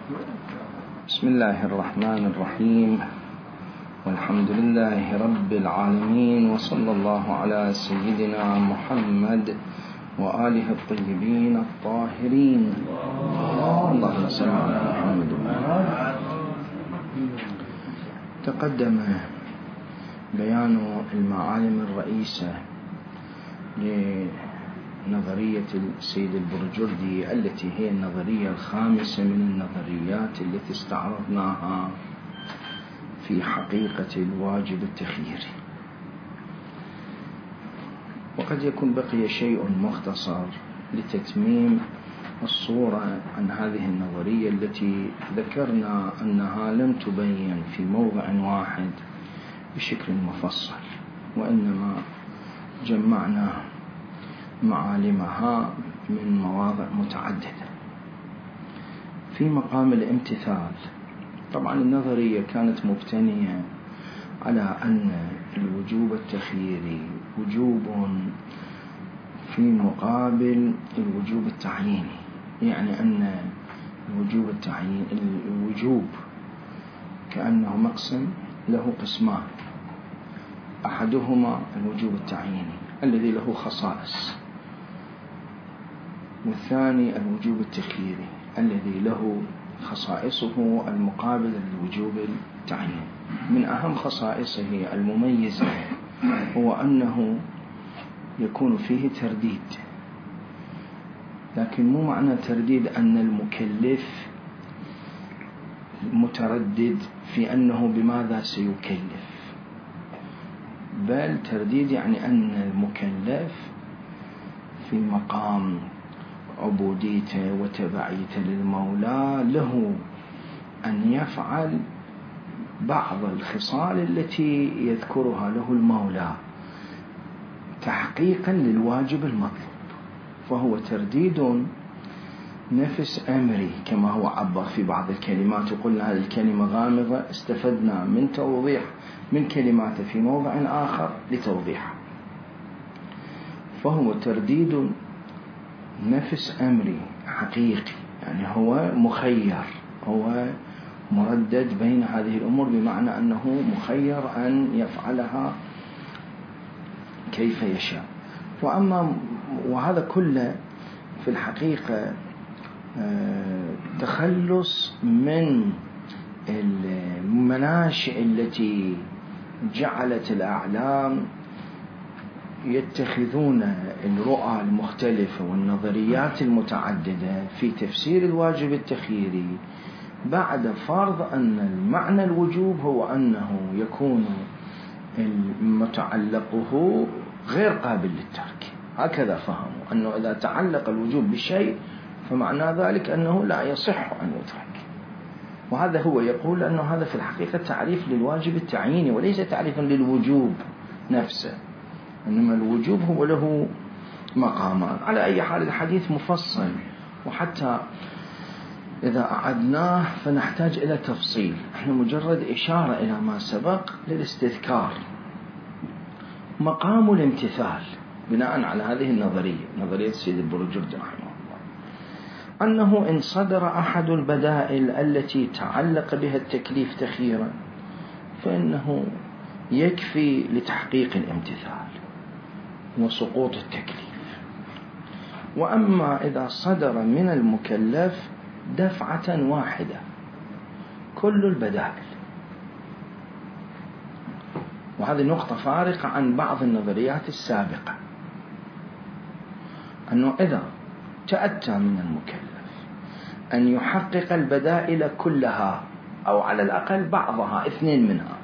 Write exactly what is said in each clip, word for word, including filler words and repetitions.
بسم الله الرحمن الرحيم، والحمد لله رب العالمين، وصلى الله على سيدنا محمد وآله الطيبين الطاهرين. اللهم صل على محمد. تقدم بيان المعالم الرئيسة لنظرية السيد البرجردي التي هي النظرية الخامسة من النظريات التي استعرضناها في حقيقة الواجب التخييري. وقد يكون بقي شيء مختصر لتتميم الصورة عن هذه النظرية التي ذكرنا أنها لم تبين في موضع واحد بشكل مفصل، وإنما جمعنا معالمها من مواضع متعددة. في مقام الامتثال، طبعا النظرية كانت مبتنية على أن الوجوب التخييري وجوب في مقابل الوجوب التعييني، يعني أن الوجوب التعيين الوجوب كأنه مقسم له قسمان، أحدهما الوجوب التعييني الذي له خصائص، والثاني الوجوب التخييري الذي له خصائصه المقابل للوجوب التعييني. من أهم خصائصه المميزة هو أنه يكون فيه ترديد، لكن مو معنى ترديد أن المكلف متردد في أنه بماذا سيكلف، بل ترديد يعني أن المكلف في مقام عبوديته وتبعيته للمولى له أن يفعل بعض الخصال التي يذكرها له المولى تحقيقا للواجب المطلوب، فهو ترديد نفس أمري كما هو عبر في بعض الكلمات، وقلنا هذه الكلمة غامضة استفدنا من توضيح من كلماته في موضع آخر لتوضيحها. فهو ترديد نفس أمري حقيقي، يعني هو مخير، هو مردد بين هذه الأمور، بمعنى أنه مخير أن يفعلها كيف يشاء. وأما وهذا كله في الحقيقة تخلص من المناشئ التي جعلت الأعلام يتخذون الرؤى المختلفة والنظريات المتعددة في تفسير الواجب التخييري بعد فرض أن المعنى الوجوب هو أنه يكون متعلقه غير قابل للترك. هكذا فهموا أنه إذا تعلق الوجوب بشيء فمعنى ذلك أنه لا يصح أن يترك. وهذا هو يقول أنه هذا في الحقيقة تعريف للواجب التعييني وليس تعريفا للوجوب نفسه، إنما الوجوب هو له مقامان. على أي حال الحديث مفصل، وحتى إذا أعدناه فنحتاج إلى تفصيل، إحنا مجرد إشارة إلى ما سبق للاستذكار. مقام الامتثال بناء على هذه النظرية، نظرية السيد البرجردي رحمه الله، أنه إن صدر أحد البدائل التي تعلق بها التكليف تخييرا فإنه يكفي لتحقيق الامتثال وسقوط التكليف. وأما إذا صدر من المكلف دفعة واحدة كل البدائل، وهذه نقطة فارقة عن بعض النظريات السابقة، أنه إذا تأتى من المكلف أن يحقق البدائل كلها أو على الأقل بعضها، اثنين منها.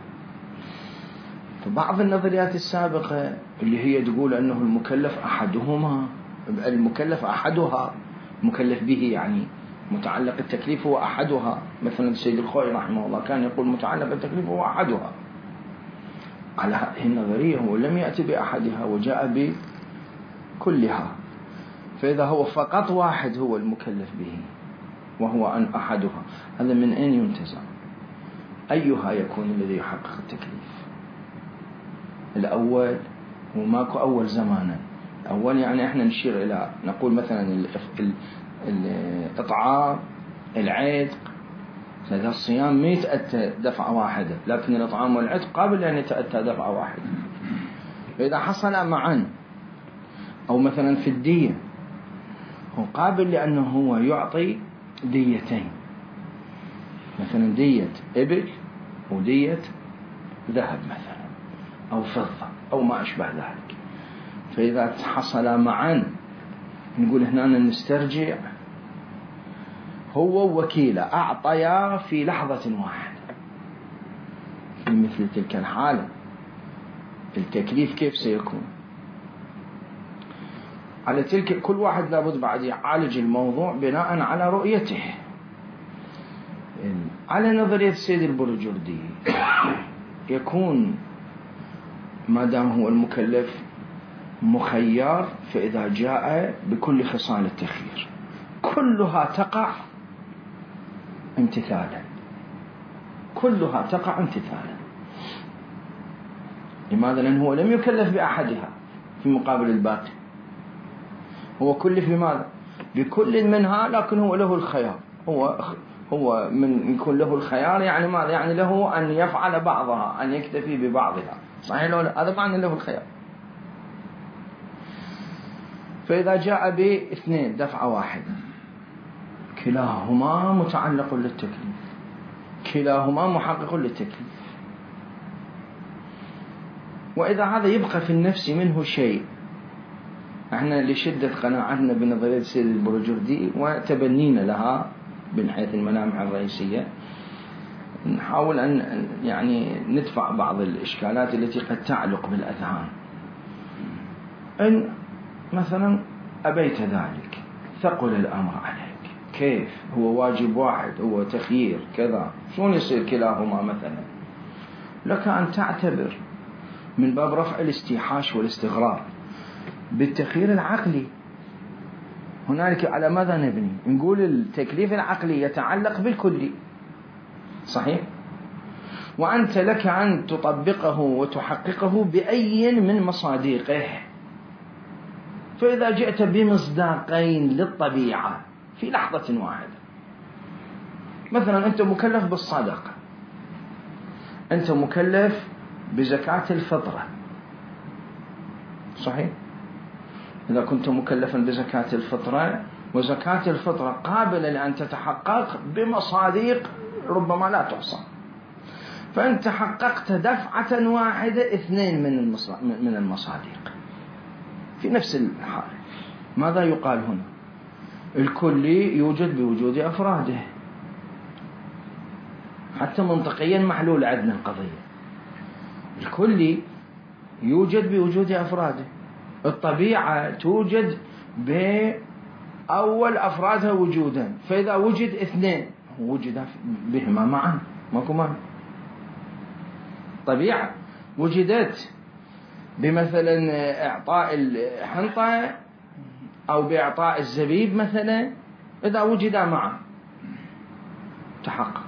فبعض النظريات السابقة اللي هي تقول أنه المكلف أحدهما، المكلف أحدها، مكلف به يعني متعلق التكليف هو أحدها، مثلا السيد الخوئي رحمه الله كان يقول متعلق التكليف هو أحدها. على هذه النظرية هو لم يأتي بأحدها وجاء بكلها، فإذا هو فقط واحد هو المكلف به وهو أن أحدها، هذا من أين ينتزع؟ أيها يكون الذي يحقق التكليف؟ الأول، وماكو أول زمانا. أول يعني إحنا نشير إلى نقول مثلا الإطعام العتق، هذا الصيام ما يتأتى دفعة واحدة، لكن الإطعام والعتق قابل أن يتأتى دفعة واحدة. فإذا حصل معا، أو مثلا في الدية هو قابل لأنه هو يعطي ديتين، مثلا دية إبل ودية ذهب مثلا أو فضة أو ما أشبه ذلك. فإذا حصل معا نقول هنا نسترجع، هو وكيله أعطيا في لحظة واحدة. في مثل تلك الحالة التكليف كيف سيكون؟ على تلك كل واحد لابد بعد يعالج الموضوع بناء على رؤيته. على نظرية السيد البرجردي يكون ما دام هو المكلف مخير، فإذا جاء بكل خصال التخيير كلها تقع امتثالا، كلها تقع امتثالا. لماذا؟ لأنه هو لم يكلف بأحدها في مقابل الباقي، هو كلف بماذا؟ بكل منها، لكن هو له الخيار. هو هو من يكون له الخيار يعني ماذا؟ يعني له أن يفعل بعضها، أن يكتفي ببعضها، صحيح لو هذا معنى له الخيار. فإذا جاء باثنين دفعة واحدة كلاهما متعلق للتكليف، كلاهما محقق للتكليف. وإذا هذا يبقى في النفس منه شيء، احنا لشدة قناعتنا بنظرية السيد البرجردي وتبنينا لها من حيث الملامح الرئيسية، نحاول أن يعني ندفع بعض الإشكالات التي قد تعلق بالأذهان. إن مثلا أبيت ذلك، ثقل الأمر عليك، كيف؟ هو واجب واحد، هو تخيير كذا، شلون يصير كلاهما مثلا؟ لك أن تعتبر من باب رفع الاستيحاش والاستغراب بالتخيير العقلي. هنالك على ماذا نبني؟ نقول التكليف العقلي يتعلق بالكلي، صحيح؟ وأنت لك أن تطبقه وتحققه بأي من مصادقه. فإذا جئت بمصداقين للطبيعة في لحظة واحدة، مثلا أنت مكلف بالصدقة، أنت مكلف بزكاة الفطرة، صحيح؟ إذا كنت مكلفا بزكاة الفطرة، وزكاة الفطرة قابلة لأن تتحقق بمصادق ربما لا تحصى، فأنت حققت دفعة واحدة اثنين من المصادق في نفس الحالة. ماذا يقال هنا؟ الكلي يوجد بوجود أفراده، حتى منطقيا محلول عندنا القضية. الكلي يوجد بوجود أفراده، الطبيعة توجد بأول أفرادها وجودا، فإذا وجد اثنين وجد بهما معا، ماكو معنى. طبيعة وجدت بمثلا إعطاء الحنطة أو بإعطاء الزبيب مثلا، إذا وجدا معا تحقق،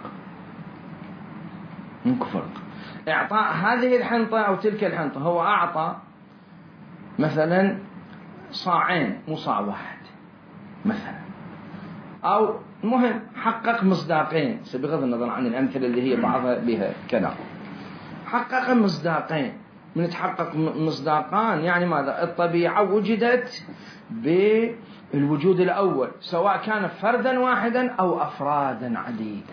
منك فرق. إعطاء هذه الحنطة أو تلك الحنطة، هو أعطى مثلا صاعين مو صاع واحد مثلا، أو المهم حقق مصداقين، بغض النظر عن الأمثلة اللي هي بعضها بها كلام، حقق مصداقين. من تحقق مصداقان يعني ماذا؟ الطبيعة وجدت بالوجود الأول، سواء كان فردا واحدا أو أفرادا عديدة.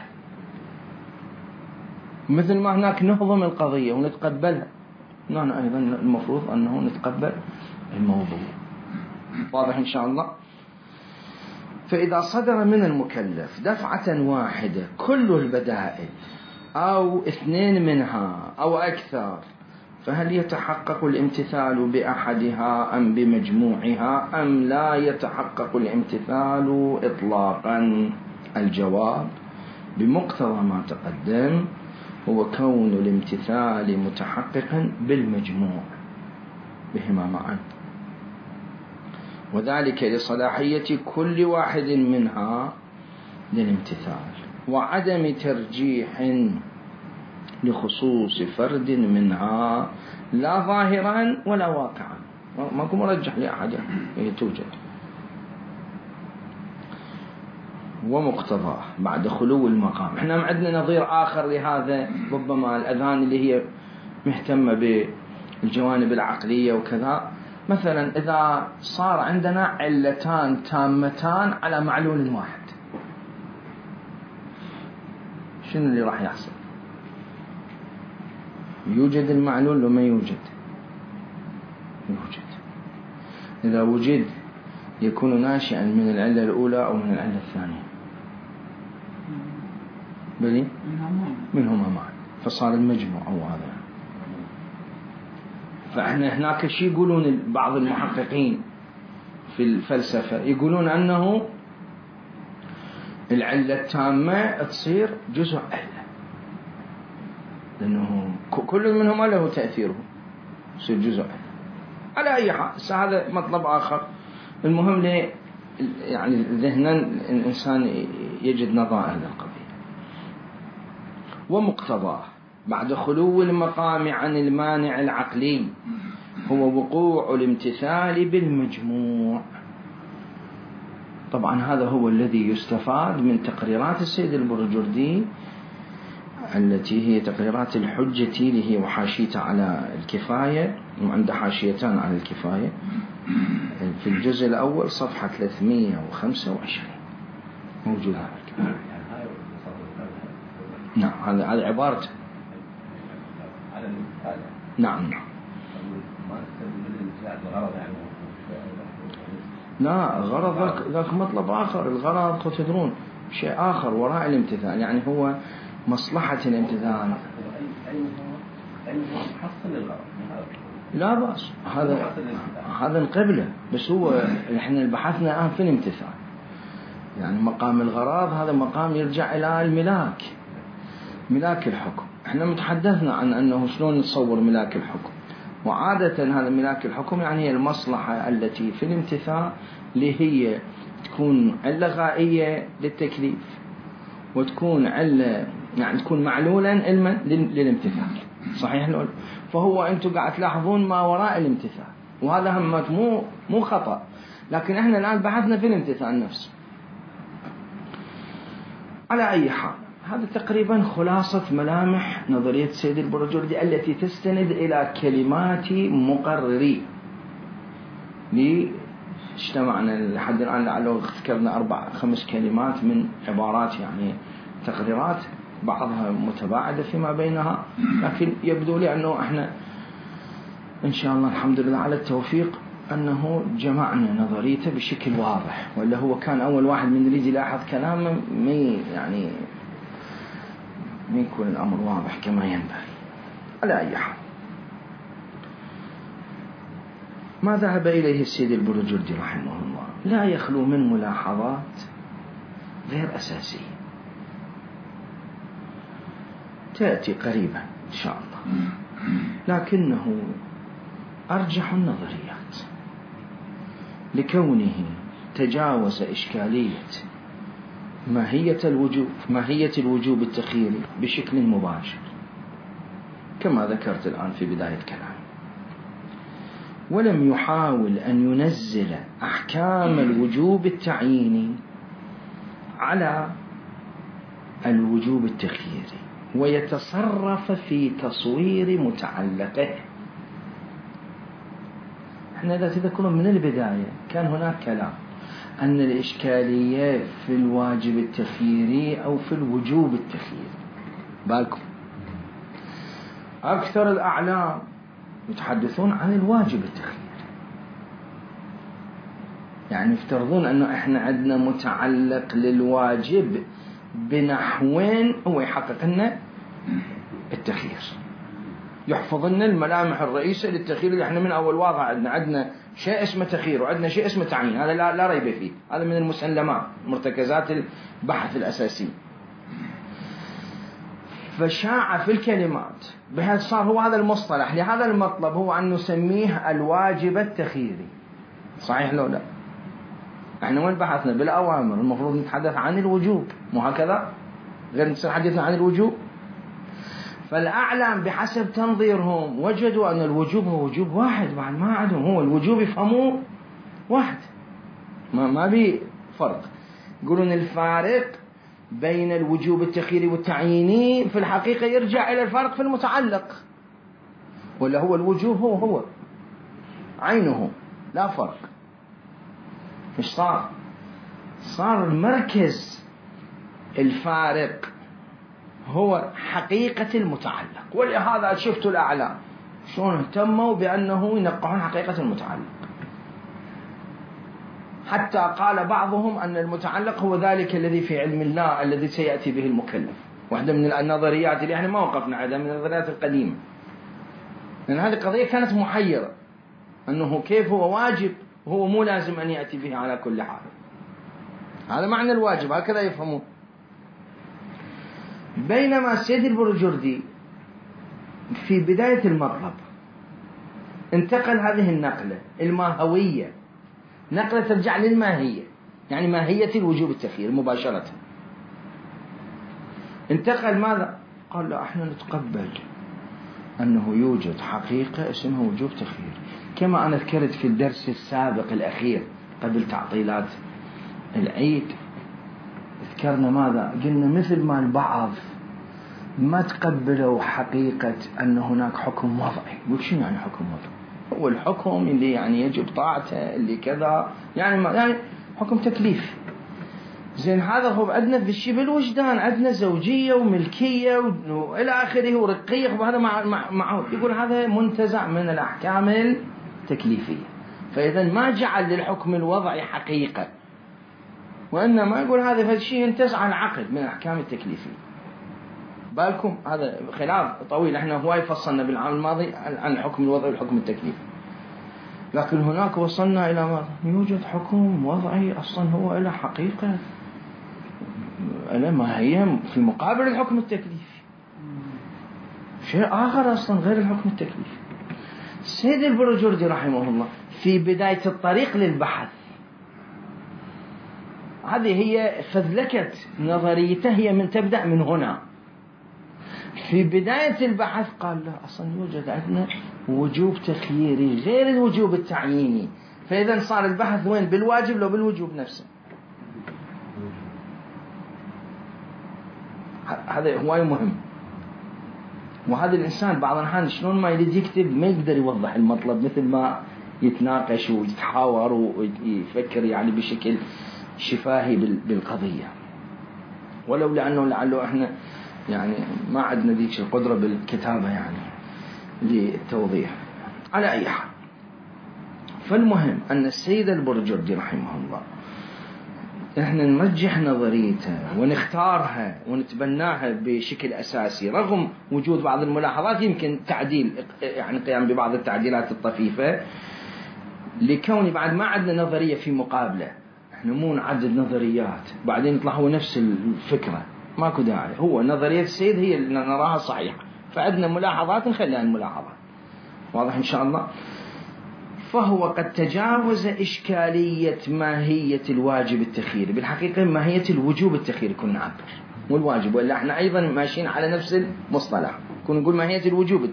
مثل ما هناك نهضم القضية ونتقبلها، نحن أيضا المفروض أنه نتقبل الموضوع. واضح إن شاء الله؟ فإذا صدر من المكلف دفعة واحدة كل البدائل أو اثنين منها أو أكثر، فهل يتحقق الامتثال بأحدها أم بمجموعها أم لا يتحقق الامتثال إطلاقا؟ الجواب بمقتضى ما تقدم هو كون الامتثال متحققا بالمجموع بهما معا، وذلك لصلاحية كل واحد منها للامتثال، وعدم ترجيح لخصوص فرد منها لا ظاهرا ولا واقعا. ما كم مرجح لأحد، هي توجد. ومقتضاه بعد خلو المقام. احنا عندنا نظير آخر لهذا، ربما الأذهان اللي هي مهتمة بالجوانب العقلية وكذا، مثلا إذا صار عندنا علتان تامتان على معلول واحد، شنو اللي راح يحصل؟ يوجد المعلول وما يوجد؟ يوجد. إذا وجد يكون ناشئا من العلة الأولى أو من العلة الثانية، بلي منهما معا، فصار المجموع أو هذا. فإحنا هناك شيء يقولون بعض المحققين في الفلسفة، يقولون أنه العلة التامة تصير جزء علة، لأنه كل منهما له تأثيره، يصير جزء علة. على أي حال هذا مطلب آخر. المهم لي يعني ذهنا الإنسان يجد نظائر للقضية. ومقتضاه بعد خلو المقام عن المانع العقلي هو وقوع الامتثال بالمجموع. طبعا هذا هو الذي يستفاد من تقريرات السيد البرجردي التي هي تقريرات الحجة اللي هي وحاشيته على الكفاية، وعنده حاشيتان على الكفاية في الجزء الأول صفحة ثلاثمئة وخمسة وعشرين موجود على الكفاية. نعم هذا هذا عبارته. نعم نعم لا غرض ذاك ذاك مطلب آخر. الغرض تدرون شيء آخر وراء الامتثال، يعني هو مصلحة الامتثال. لا بأس، هذا هذا القبلة، بس هو احنا بحثنا الآن في الامتثال. يعني مقام الغرض هذا مقام يرجع إلى الملاك، ملاك الحكم. احنا متحدثنا عن أنه شلون نتصور ملاك الحكم، وعادة هذا ملاك الحكم يعني هي المصلحة التي في الامتثال اللي هي تكون علة غائية للتكليف، وتكون علة يعني تكون معلولا علما للامتثال. صحيح لو؟ فهو أنتم قاعد تلاحظون ما وراء الامتثال، وهذا هم مو مو خطأ، لكن احنا الآن بحثنا في الامتثال نفسه. على أي حال هذا تقريبا خلاصة ملامح نظرية سيد البرجردي التي تستند إلى كلمات مقرري. لي اجتمعنا لحد الآن لعله ذكرنا أربع خمس كلمات من عبارات يعني تقريرات بعضها متباعدة فيما بينها، لكن يبدو لي أنه احنا إن شاء الله الحمد لله على التوفيق أنه جمعنا نظريته بشكل واضح، ولا هو كان أول واحد من يريد يلاحظ كلامه مي يعني ما يكون الأمر واضح كما ينبغي. على أي حال ما ذهب إليه السيد البرجردي رحمه الله لا يخلو من ملاحظات غير أساسية تأتي قريبا إن شاء الله، لكنه أرجح النظريات لكونه تجاوز إشكالية ماهية الوجوب ماهية الوجوب التخييري بشكل مباشر كما ذكرت الآن في بداية كلامي، ولم يحاول أن ينزل أحكام الوجوب التعييني على الوجوب التخييري ويتصرف في تصوير متعلقه. احنا إذا تذكرون من البداية كان هناك كلام أن الإشكالية في الواجب التخييري أو في الوجوب التخييري. بالكم أكثر الأعلام يتحدثون عن الواجب التخييري، يعني يفترضون أنه إحنا عندنا متعلق للواجب بنحوين هو يحقق لنا التخيير، يحفظ لنا الملامح الرئيسة للتخيير اللي إحنا من أول واضح عندنا عندنا شيء اسمه تخيير وعندنا شيء اسمه تعيين، هذا لا, لا ريب فيه، هذا من المسلمات مرتكزات البحث الأساسي. فشاع في الكلمات بحيث صار هو هذا المصطلح لهذا المطلب هو أن نسميه الواجب التخييري. صحيح لو لا؟ احنا وين بحثنا بالأوامر المفروض نتحدث عن الوجوب، مو هكذا؟ غير نتحدث عن الوجوب. فالأعلام بحسب تنظيرهم وجدوا أن الوجوب هو وجوب واحد، بعد ما عندهم هو الوجوب يفهموه واحد، ما ما بي فرق. يقولون الفارق بين الوجوب التخييري والتعييني في الحقيقة يرجع إلى الفارق في المتعلق، ولا هو الوجوب هو هو عينه لا فرق. مش صار صار المركز الفارق هو حقيقة المتعلق، ولهذا شفتوا الأعلام شلون اهتموا بأنه ينقحون حقيقة المتعلق، حتى قال بعضهم أن المتعلق هو ذلك الذي في علم الله الذي سيأتي به المكلف. واحدة من النظريات اللي احنا ما وقفنا عليها من النظريات القديمة، لأن هذه القضية كانت محيرة، أنه كيف هو واجب وهو مو لازم أن يأتي به على كل حال. هذا معنى الواجب، هكذا يفهمون. بينما السيد البرجردي في بداية المطلب انتقل هذه النقلة الماهوية، نقلة ترجع للماهية، يعني ماهية الوجوب التخيير مباشرة. انتقل ماذا؟ قال لا، احنا نتقبل أنه يوجد حقيقة اسمها وجوب تخيير، كما أنا ذكرت في الدرس السابق الأخير قبل تعطيلات العيد. ذكرنا ماذا؟ قلنا مثل ما البعض ما تقبلوا حقيقة أن هناك حكم وضعي. يقول شنو يعني حكم وضعي؟ هو الحكم اللي يعني يجب طاعته، اللي كذا، يعني ما يعني حكم تكليف. زين هذا هو عندنا في الشيء بالوجدان، عندنا زوجية وملكية وإلى آخره ورقية، وهذا مع معه. يقول هذا منتزع من الأحكام التكليفية، فإذا ما جعل للحكم الوضعي حقيقة، وإنما يقول هذا فالشيء ينتزع العقد من الأحكام التكليفية. بالكم هذا خلاف طويل، احنا هواي فصلنا بالعام الماضي عن الحكم الوضعي والحكم التكليفي، لكن هناك وصلنا إلى ماذا؟ يوجد حكم وضعي أصلا هو له حقيقة، له ماهية في مقابل الحكم التكليفي، شيء آخر أصلا غير الحكم التكليفي. السيد البرجردي رحمه الله في بداية الطريق للبحث، هذه هي فذلكة نظريته، هي من تبدأ من هنا. في بداية البحث قال لا، أصلا يوجد عندنا وجوب تخييري غير الوجوب التعييني، فإذا صار البحث وين؟ بالواجب لو بالوجوب نفسه. هذا هو مهم. وهذا الإنسان بعض الأحيان شلون ما يريد يكتب ما يقدر يوضح المطلب، مثل ما يتناقش ويتحاور ويفكر يعني بشكل شفاهي بالقضية، ولو لأنه لعله احنا يعني ما عندنا ذيك القدرة بالكتابة يعني للتوضيح. على أي حال، فالمهم أن السيد البرجردي رحمه الله احنا نرجح نظريته ونختارها ونتبناها بشكل أساسي، رغم وجود بعض الملاحظات يمكن تعديل، يعني قيام ببعض التعديلات الطفيفة، لكون بعد ما عندنا نظرية في مقابلة. احنا مو نعدد نظريات بعدين يطلع هو نفس الفكرة، ماكو داعي. هو نظرية السيد هي اللي نراها صحيحة، فعندنا ملاحظات نخليها الملاحظات. واضح إن شاء الله؟ فهو قد تجاوز إشكالية ماهية الواجب التخييري، بالحقيقة ماهية الوجوب التخييري كنا نعبر والواجب، ولا احنا أيضا ماشيين على نفس المصطلح، كنا نقول ماهية الوجوب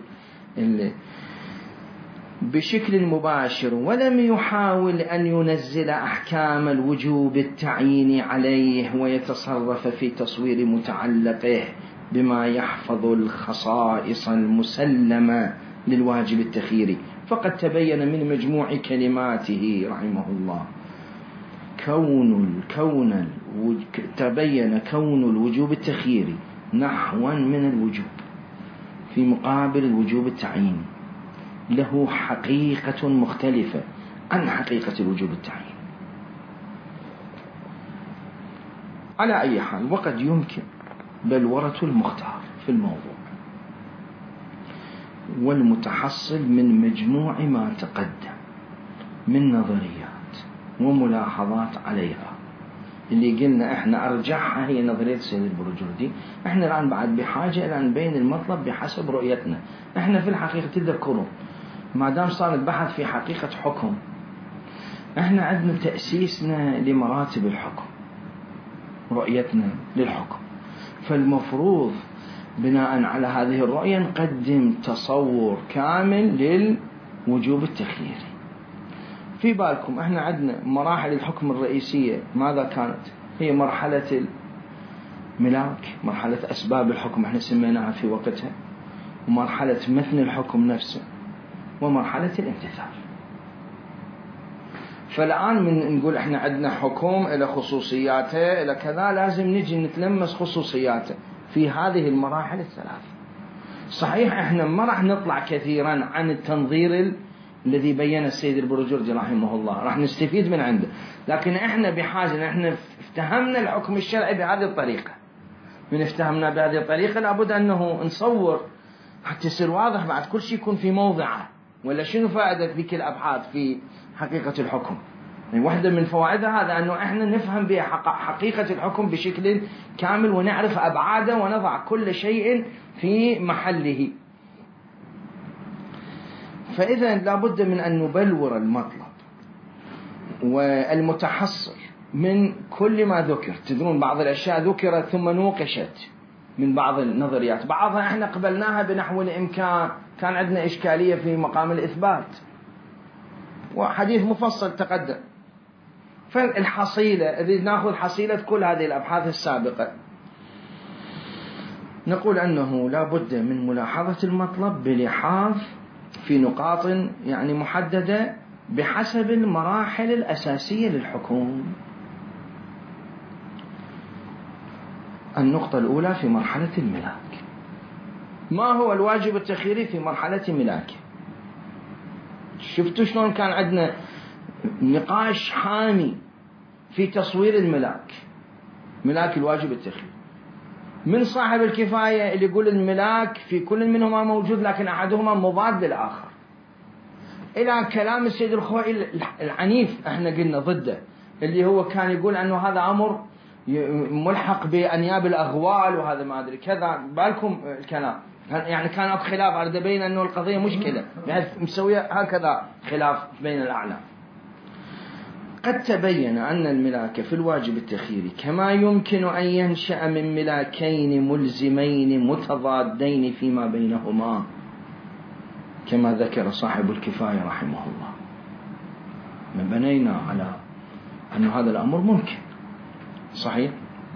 بشكل مباشر، ولم يحاول أن ينزل أحكام الوجوب التعييني عليه ويتصرف في تصوير متعلقه بما يحفظ الخصائص المسلمة للواجب التخييري. فقد تبين من مجموع كلماته رحمه الله كون الكون تبين كون الوجوب التخييري نحوا من الوجوب في مقابل الوجوب التعييني له حقيقة مختلفة عن حقيقة الوجوب التعييني. على أي حال، وقد يمكن بلورة المختار في الموضوع والمتحصل من مجموع ما تقدم من نظريات وملاحظات عليها، اللي قلنا احنا ارجعها هي نظرية السيد البرجردي. احنا الآن بعد بحاجة الى ان نبين المطلب بحسب رؤيتنا. احنا في الحقيقة تذكرون ما دام صار البحث في حقيقة حكم، احنا عندنا تأسيسنا لمراتب الحكم، رؤيتنا للحكم، فالمفروض بناء على هذه الرؤية نقدم تصور كامل للوجوب التخييري. في بالكم احنا عندنا مراحل الحكم الرئيسية ماذا كانت؟ هي مرحلة الملاك، مرحلة أسباب الحكم احنا سميناها في وقتها، ومرحلة متن الحكم نفسه، ومرحلة الامتثال. فالآن من نقول احنا عندنا حكم إلى خصوصياته إلى كذا، لازم نجي نتلمس خصوصياته في هذه المراحل الثلاث. صحيح احنا ما راح نطلع كثيرا عن التنظير الذي بين السيد البروجردي رحمه الله، راح نستفيد من عنده، لكن احنا بحاجة احنا افتهمنا الحكم الشرعي بهذه الطريقة. من افتهمنا بهذه الطريقة لابد أنه نصور حتى يصير واضح بعد كل شيء يكون في موضعه. ولا شنو فائدة ذيك الأبحاث في حقيقة الحكم؟ يعني واحدة من فوائدها هذا أنه احنا نفهم بها حقيقة الحكم بشكل كامل، ونعرف أبعاده، ونضع كل شيء في محله. فإذا لابد من أن نبلور المطلب والمتحصل من كل ما ذكر. تدرون بعض الأشياء ذكرت ثم نوقشت من بعض النظريات، بعضها احنا قبلناها بنحو الإمكان، كان عندنا إشكالية في مقام الإثبات، وحديث مفصل تقدم. فالحصيلة إذا نأخذ حصيلة كل هذه الأبحاث السابقة، نقول أنه لا بد من ملاحظة المطلب بلحاظ في نقاط يعني محددة بحسب المراحل الأساسية للحكم. النقطة الأولى في مرحلة الملاك، ما هو الواجب التخييري في مرحلة ملاكه؟ شفتوا شلون كان عندنا نقاش حامي في تصوير الملاك، ملاك الواجب التخييري، من صاحب الكفاية اللي يقول الملاك في كل منهما موجود لكن أحدهما مضاد للآخر، إلى كلام السيد الخوئي العنيف احنا قلنا ضده، اللي هو كان يقول أنه هذا أمر ملحق بأنياب الأغوال وهذا ما أدري كذا. بالكم الكلام يعني كان أب خلاف على بين أنه القضية مشكلة بحيث مسوية هكذا خلاف بين الأعلام. قد تبين أن الملاك في الواجب التخييري كما يمكن أن ينشأ من ملاكين ملزمين متضادين فيما بينهما، كما ذكر صاحب الكفاية رحمه الله. من بنينا على أن هذا الأمر ممكن صحيح،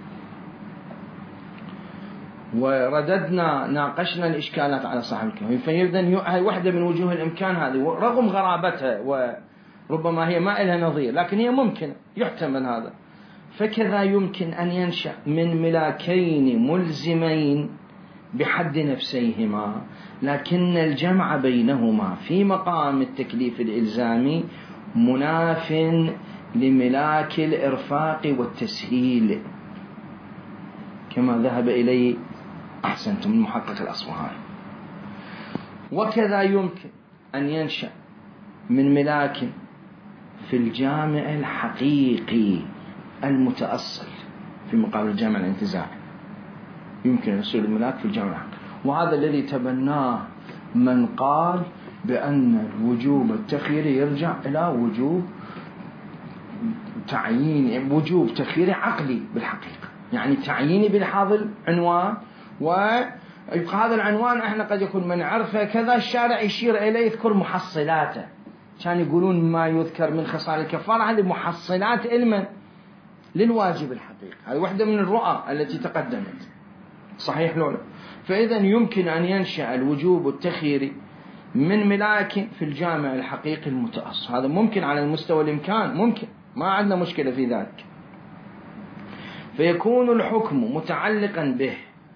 ورددنا ناقشنا الإشكالات على صاحب الكفاية، فإذن هي واحدة من وجوه الإمكان هذه رغم غرابتها وربما هي ما لها نظير، لكن هي ممكن يحتمل هذا. فكذا يمكن أن ينشأ من ملاكين ملزمين بحد نفسيهما، لكن الجمع بينهما في مقام التكليف الإلزامي مناف لملاك الإرفاق والتسهيل، كما ذهب إليه أحسنتم المحقق الأصفهاني. وكذا يمكن أن ينشأ من ملاك في الجامع الحقيقي المتأصل في مقابل الجامع الانتزاعي، يمكن أن يصير الملاك في الجامع الحقيقي. وهذا الذي تبناه من قال بأن الوجوب التخييري يرجع إلى وجوب تعيين، وجوب تخييري عقلي بالحقيقة، يعني تعييني بلحاظ العنوان، ويبقى هذا العنوان احنا قد يكون من عرفه كذا الشارع يشير إليه يذكر محصلاته، كان يقولون ما يذكر من خصال الكفارة هذه محصلات علما للواجب الحقيقي. هذه واحدة من الرؤى التي تقدمت صحيح لولا. فإذا يمكن أن ينشأ الوجوب التخييري من ملاك في الجامع الحقيقي المتأصل، هذا ممكن على المستوى الإمكان، ممكن ما عندنا مشكلة في ذلك. فيكون الحكم متعلقا به،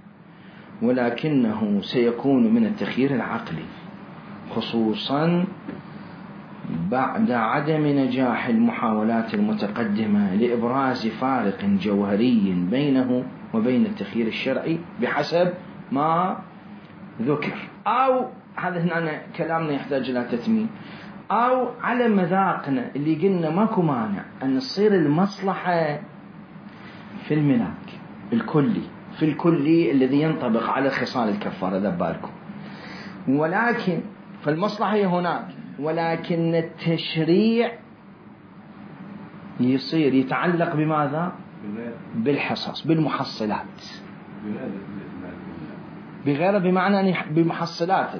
ولكنه سيكون من التخيير العقلي، خصوصا بعد عدم نجاح المحاولات المتقدمة لإبراز فارق جوهري بينه وبين التخيير الشرعي بحسب ما ذكر، أو هذا هنا كلامنا يحتاج إلى تتميم، أو على مذاقنا اللي قلنا ماكو مانع أن تصير المصلحة في الملاك الكلي، في الكلي الذي ينطبق على خصال الكفارة ذبالكم، ولكن فالمصلحة هي هناك، ولكن التشريع يصير يتعلق بماذا؟ بالحصص، بالمحصلات، بغيره بمعنى بمحصلاته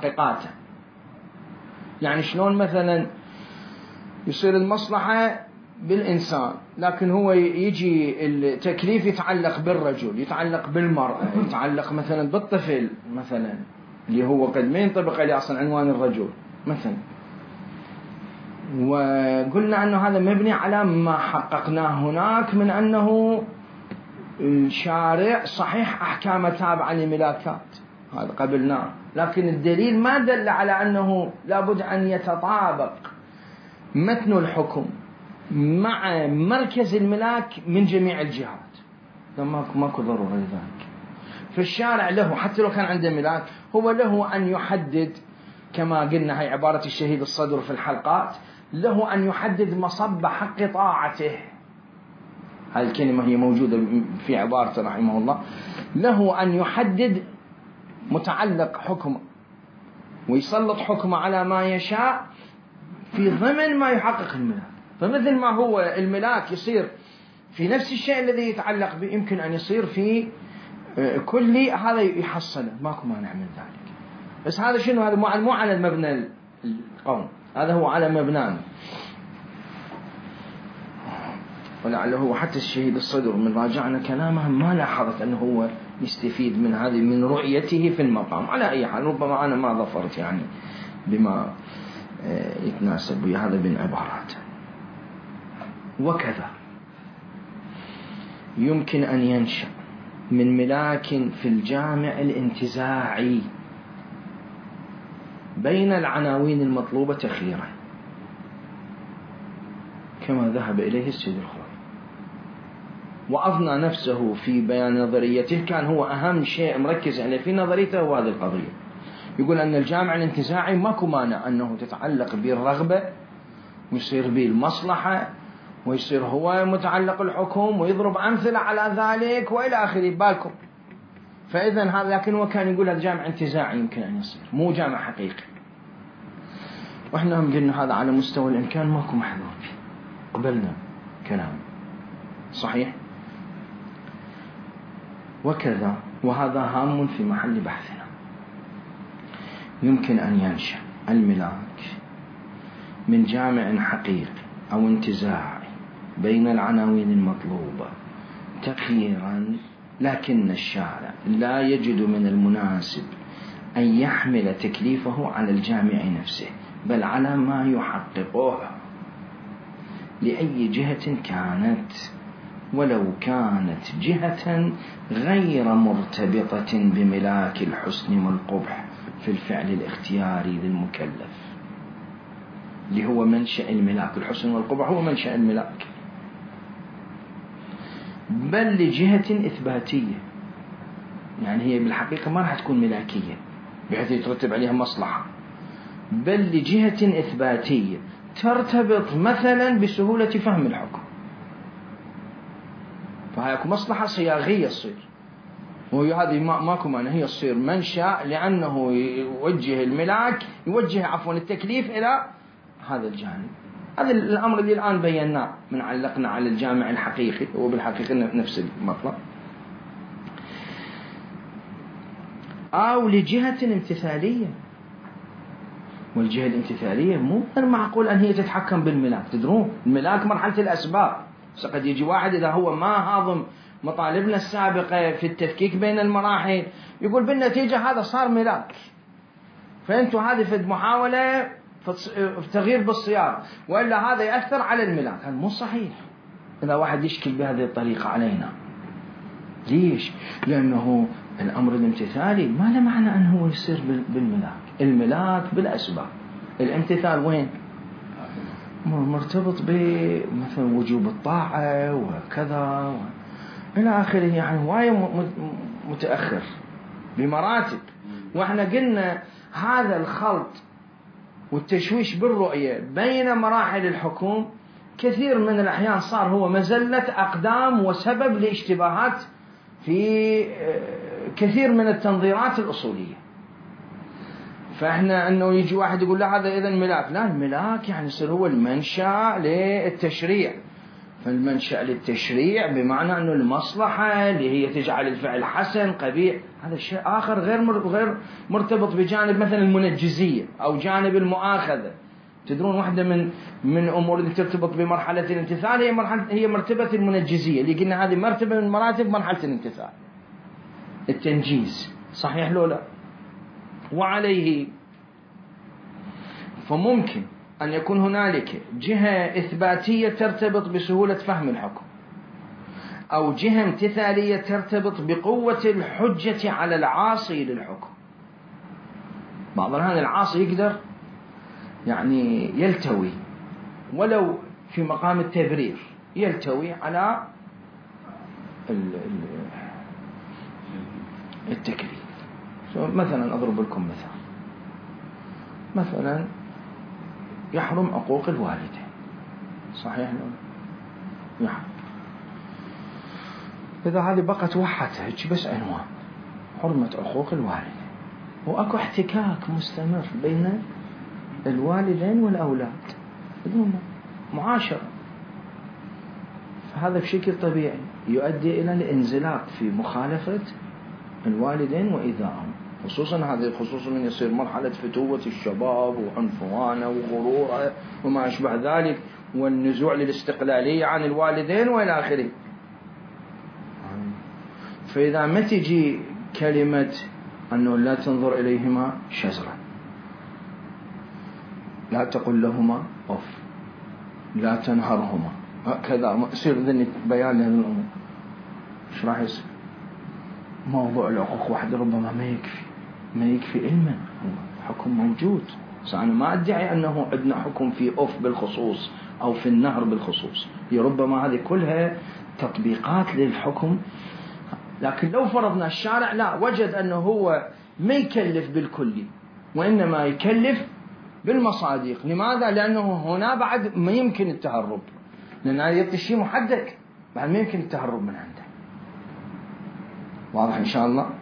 بمحققاته. يعني شلون مثلا يصير المصلحة بالإنسان، لكن هو يجي التكليف يتعلق بالرجل، يتعلق بالمرأة، يتعلق مثلا بالطفل مثلا اللي هو قد ما ينطبق عليه أصلا عنوان الرجل مثلا. وقلنا أنه هذا مبني على ما حققناه هناك من أنه الشارع صحيح أحكام تابعة لملاكات، هذا قبلناه، لكن الدليل ما دل على أنه لابد أن يتطابق متن الحكم مع مركز الملاك من جميع الجهات، ماكو ضرورة لذلك. فالشارع له حتى لو كان عنده ملاك هو له أن يحدد، كما قلنا هي عبارة الشهيد الصدر في الحلقات، له أن يحدد مصب حق طاعته. هذه الكلمة هي موجودة في عبارة رحمه الله، له أن يحدد متعلق حكم ويسلط حكمه على ما يشاء في ضمن ما يحقق الملاك. فمثل ما هو الملاك يصير في نفس الشيء الذي يتعلق به، يمكن أن يصير في كل هذا يحصله، ماكو مانع من ذلك. بس هذا شنو؟ هذا مو على المبنى القوم، هذا هو على مبنان. ولعله هو حتى الشهيد الصدر من راجعنا كلامه ما لاحظت أنه هو يستفيد من هذه من رؤيته في المقام. على أي حال ربما أنا ما ظفرت يعني بما يتناسب بهذا من عبارات. وكذا يمكن أن ينشأ من ملاك في الجامع الانتزاعي بين العناوين المطلوبة تخييرا، كما ذهب إليه السيد الخوئي وأضنى نفسه في بيان نظريته. كان هو أهم شيء مركز عليه في نظريته وهذه القضية. يقول أن الجامع الانتزاعي ماكو مانع أنه تتعلق به الرغبة ويصير به المصلحة ويصير هو متعلق الحكم ويضرب أمثلة على ذلك وإلى آخره بالكم. فإذا هذا، لكن هو كان يقول هذا جامع انتزاعي يمكن أن يصير، مو جامع حقيقي. وإحنا هم قلنا هذا على مستوى الإمكان ماكو محذور فيه، قبلنا كلام صحيح. وكذا، وهذا هام في محل بحثنا، يمكن أن ينشأ الملاك من جامع حقيقي أو انتزاعي بين العناوين المطلوبة تخييرا، لكن الشارع لا يجد من المناسب أن يحمل تكليفه على الجامع نفسه، بل على ما يحققه لأي جهة كانت، ولو كانت جهة غير مرتبطة بملاك الحسن والقبح في الفعل الاختياري للمكلف، اللي هو منشأ الملاك. الحسن والقبح هو منشأ الملاك، بل لجهة إثباتية، يعني هي بالحقيقة ما راح تكون ملاكية بحيث يترتب عليها مصلحة، بل لجهة إثباتية ترتبط مثلا بسهولة فهم الحكم، فهي مصلحة صياغية تصير، وهذه ما ماكو معنى هي تصير منشأ، لأنه يوجه الملاك يوجه عفوا التكليف إلى هذا الجانب. هذا الأمر اللي الآن بيناه من علقنا على الجامع الحقيقي، هو بالحقيقة نفس المطلب. أو لجهة امتثالية، والجهة الامتثالية مو غير معقول أن هي تتحكم بالملاك. تدرون الملاك مرحلة الأسباب، قد يجي واحد إذا هو ما هاضم مطالبنا السابقة في التفكيك بين المراحل يقول بالنتيجة هذا صار ملاك، فأنتوا هذه في محاولة في تغيير بالصياغة، وإلا هذا يأثر على الملاك. هذا مو صحيح إذا واحد يشكل بهذه الطريقة علينا. ليش؟ لأنه الأمر الامتثالي ما له معنى أنه يصير بالملاك. الملاك بالأسباب، الامتثال وين؟ مرتبط بمثلا وجوب الطاعة وكذا إلى آخره، يعني وايد متأخر بمراتب. وإحنا قلنا هذا الخلط والتشويش بالرؤية بين مراحل الحكم كثير من الأحيان صار هو مزلة أقدام وسبب لاشتباهات في كثير من التنظيرات الأصولية. فإحنا أنه يجي واحد يقول لا هذا إذن ملاك، لا، الملاك يعني يصير هو المنشأ للتشريع. فالمنشأ للتشريع بمعنى أنه المصلحة اللي هي تجعل الفعل حسن قبيح، هذا شيء آخر غير غير مرتبط بجانب مثلا المنجزية أو جانب المؤاخذة. تدرون واحدة من من أمور اللي ترتبط بمرحلة الامتثال هي مرحلة هي مرتبة المنجزية، اللي قلنا هذه مرتبة من مراتب مرحلة الامتثال، التنجيز، صحيح لو لا؟ وعليه فممكن أن يكون هنالك جهة إثباتية ترتبط بسهولة فهم الحكم، أو جهة امتثالية ترتبط بقوة الحجة على العاصي للحكم. بعض الأحيان العاصي يقدر يعني يلتوي ولو في مقام التبرير، يلتوي على التكليف. مثلا أضرب لكم مثال، مثلا يحرم عقوق الوالدين، صحيح لو يحرم، إذا هذه بقت وحدها بس عنوان حرمة عقوق الوالدين، وأكو احتكاك مستمر بين الوالدين والأولاد بدون معاشرة، فهذا بشكل طبيعي يؤدي إلى الانزلاق في مخالفة الوالدين وإيذائهم، خصوصا هذه خصوصا من يصير مرحلة فتوة الشباب وعنفوانه وغروره وما أشبه ذلك، والنزوع للاستقلالية عن الوالدين وإلى آخره. فإذا ما تجي كلمة أنه لا تنظر إليهما شزرا، لا تقل لهما أف، لا تنهرهما، هكذا يصير ذني بيان لهذه الأمور، إيش راح يصير؟ موضوع العقوق وحده ربما ما يكفي، ما يكفي علما، حكم موجود. أنا ما أدعي أنه عندنا حكم في أف بالخصوص أو في النهر بالخصوص، هي ربما هذه كلها تطبيقات للحكم. لكن لو فرضنا الشارع لا وجد أنه هو ما يكلف بالكلي وإنما يكلف بالمصادق، لماذا؟ لأنه هنا بعد ما يمكن التهرب، لأن هذا يبقى شيء محدد، بعد ما يمكن التهرب من عنده. واضح إن شاء الله؟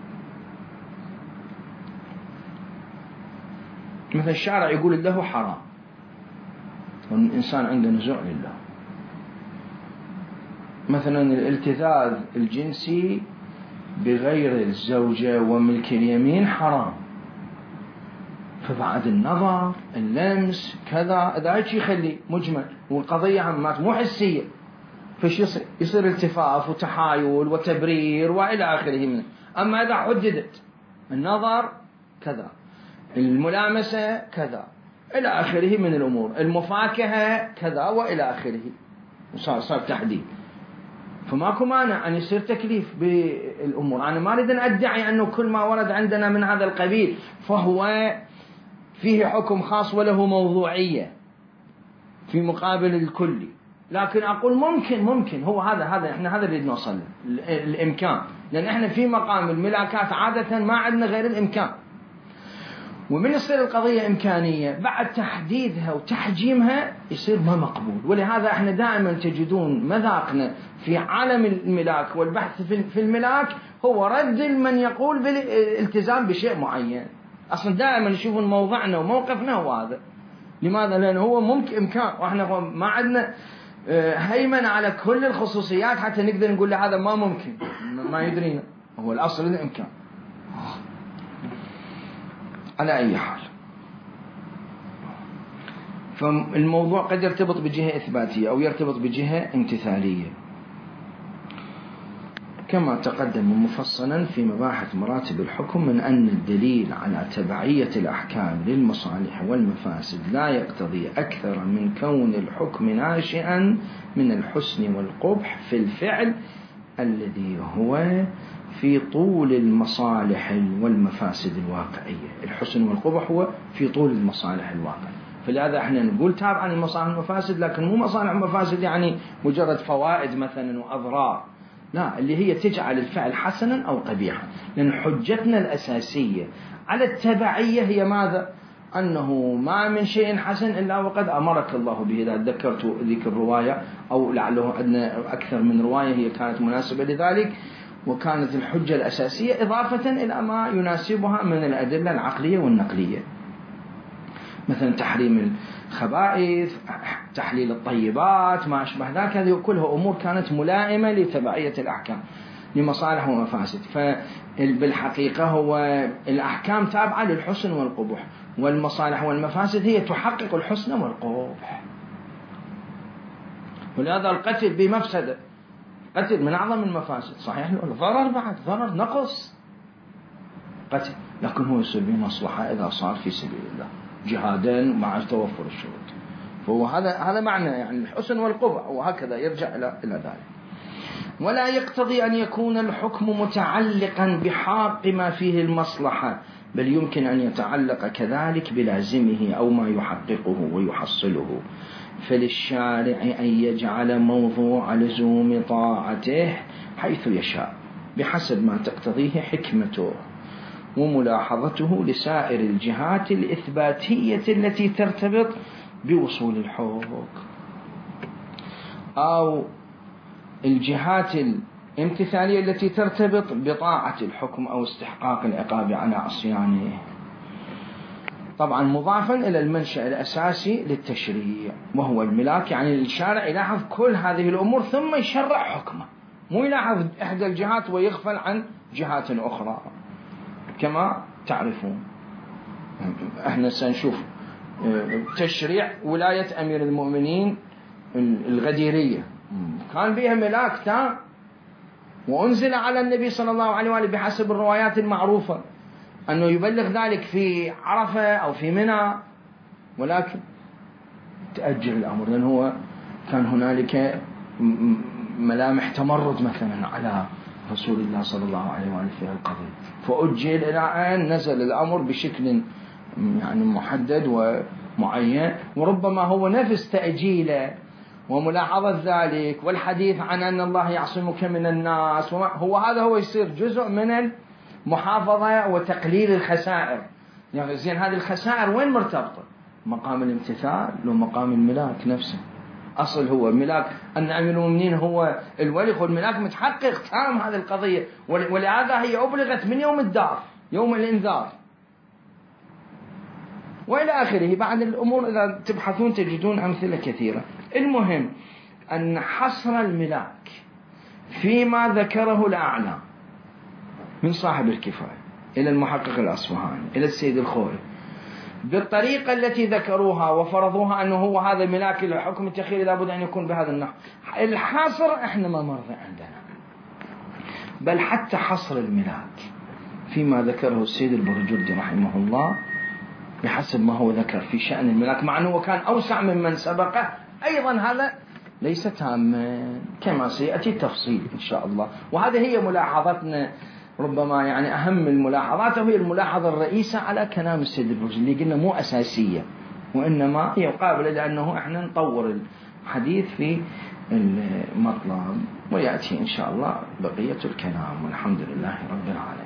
مثل الشارع يقول له حرام والإنسان عنده نزوع لله، مثلا الالتذاذ الجنسي بغير الزوجة وملك اليمين حرام، فبعد النظر اللمس كذا إذا هيك يخلي مجمل والقضية عمات مو حسية، فش يصير؟ يصير التفاف وتحايل وتبرير وإلى آخره منه. أما إذا حددت النظر كذا، الملامسة كذا إلى آخره من الأمور، المفاكهة كذا وإلى آخره، وصار صار تحديد، فماكو مانع أن يصير تكليف بالأمور. أنا ما أريد أن أدعي أنه كل ما ورد عندنا من هذا القبيل فهو فيه حكم خاص وله موضوعية في مقابل الكلي، لكن أقول ممكن ممكن هو هذا هذا إحنا هذا اللي نوصل له، الإمكان، لأن إحنا في مقام الملاكات عادة ما عندنا غير الإمكان، ومن يصير القضية إمكانية بعد تحديدها وتحجيمها يصير ما مقبول. ولهذا إحنا دائما تجدون مذاقنا في عالم الملاك والبحث في الملاك هو رد من يقول بالالتزام بشيء معين. أصلا دائما يشوفون موضعنا وموقفنا هو هذا. لماذا؟ لأنه هو ممكن إمكان، وإحنا ما عندنا هيمنة على كل الخصوصيات حتى نقدر نقول له هذا ما ممكن، ما يدرينا، هو الأصل الإمكان. على أي حال، فالموضوع قد يرتبط بجهة إثباتية أو يرتبط بجهة امتثالية، كما تقدم مفصلا في مباحث مراتب الحكم من أن الدليل على تبعية الأحكام للمصالح والمفاسد لا يقتضي أكثر من كون الحكم ناشئا من الحسن والقبح في الفعل الذي هو في طول المصالح والمفاسد الواقعية. الحسن والقبح هو في طول المصالح الواقعية، فلهذا احنا نقول تابعا المصالح والمفاسد، لكن مو مصالح ومفاسد يعني مجرد فوائد مثلا وأضرار، لا، اللي هي تجعل الفعل حسنا أو قبيحا. لأن حجتنا الأساسية على التبعية هي ماذا؟ أنه ما من شيء حسن إلا وقد أمرك الله به. إذا ذكرت ذيك الرواية أو لعله عندنا أكثر من رواية هي كانت مناسبة لذلك، وكانت الحجة الأساسية إضافة إلى ما يناسبها من الأدلة العقلية والنقلية، مثلا تحريم الخبائث، تحليل الطيبات، ما أشبه ذلك، هذه كلها أمور كانت ملائمة لتبعية الأحكام. لمصالح ومفاسد. فبالحقيقة هو الأحكام تابعة للحسن والقبح، والمصالح والمفاسد هي تحقق الحسن والقبح. ولهذا القتل بمفسدة، قتل من أعظم المفاسد، صحيح ضرر، بعد ضرر نقص قتل، لكن هو يصير بمصلحة إذا صار في سبيل الله جهادا مع توفر الشروط. فهو هذا هذا معنى يعني الحسن والقبح، وهكذا يرجع إلى إلى ذلك. ولا يقتضي أن يكون الحكم متعلقا بحاق ما فيه المصلحة، بل يمكن أن يتعلق كذلك بلازمه أو ما يحققه ويحصله. فللشارع أن يجعل موضوع لزوم طاعته حيث يشاء بحسب ما تقتضيه حكمته وملاحظته لسائر الجهات الإثباتية التي ترتبط بوصول الحكم، أو الجهات الامتثالية التي ترتبط بطاعة الحكم أو استحقاق العقاب على عصيانه، طبعا مضافا إلى المنشأ الأساسي للتشريع وهو الملاك. يعني الشارع يلاحظ كل هذه الأمور ثم يشرع حكمه، مو يلاحظ إحدى الجهات ويغفل عن جهات أخرى. كما تعرفون احنا سنشوف تشريع ولاية أمير المؤمنين الغديرية كان بها ملاك تام، وأنزل على النبي صلى الله عليه وآله بحسب الروايات المعروفة أنه يبلغ ذلك في عرفة أو في منى، ولكن تأجل الأمر لأن هو كان هنالك ملامح تمرد مثلا على رسول الله صلى الله عليه وآله في القضية، فأجل إلى أن نزل الأمر بشكل يعني محدد ومعين. وربما هو نفس تأجيله وملاحظة ذلك والحديث عن أن الله يعصمك من الناس، هو هذا هو يصير جزء من المحافظة وتقليل الخسائر. يعني زين هذه الخسائر وين مرتبطة؟ مقام الامتثال ومقام الملاك نفسه. أصل هو الملاك أن أمير المؤمنين هو الولي، والملاك متحقق تام هذه القضية، ولهذا هي أبلغت من يوم الدار يوم الإنذار وإلى آخره. بعد الأمور إذا تبحثون تجدون أمثلة كثيرة. المهم أن حصر الملاك فيما ذكره الأعلى من صاحب الكفاية إلى المحقق الأصفهاني إلى السيد الخوري بالطريقة التي ذكروها وفرضوها أنه هو هذا ملاك الحكم التخيري لابد أن يكون بهذا النحو. الحصر إحنا ما مر عندنا، بل حتى حصر الملاك فيما ذكره السيد البرجردي رحمه الله بحسب ما هو ذكر في شأن الملاك، مع أنه كان أوسع ممن سبقه، أيضا هذا ليس تاما كما سيأتي التفصيل إن شاء الله. وهذه هي ملاحظتنا، ربما يعني أهم الملاحظات وهي الملاحظة الرئيسة على كلام السيد البرجردي اللي قلنا مو أساسية وإنما هي قابلة لأنه إحنا نطور الحديث في المطلب، ويأتي إن شاء الله بقية الكلام، والحمد لله رب العالمين.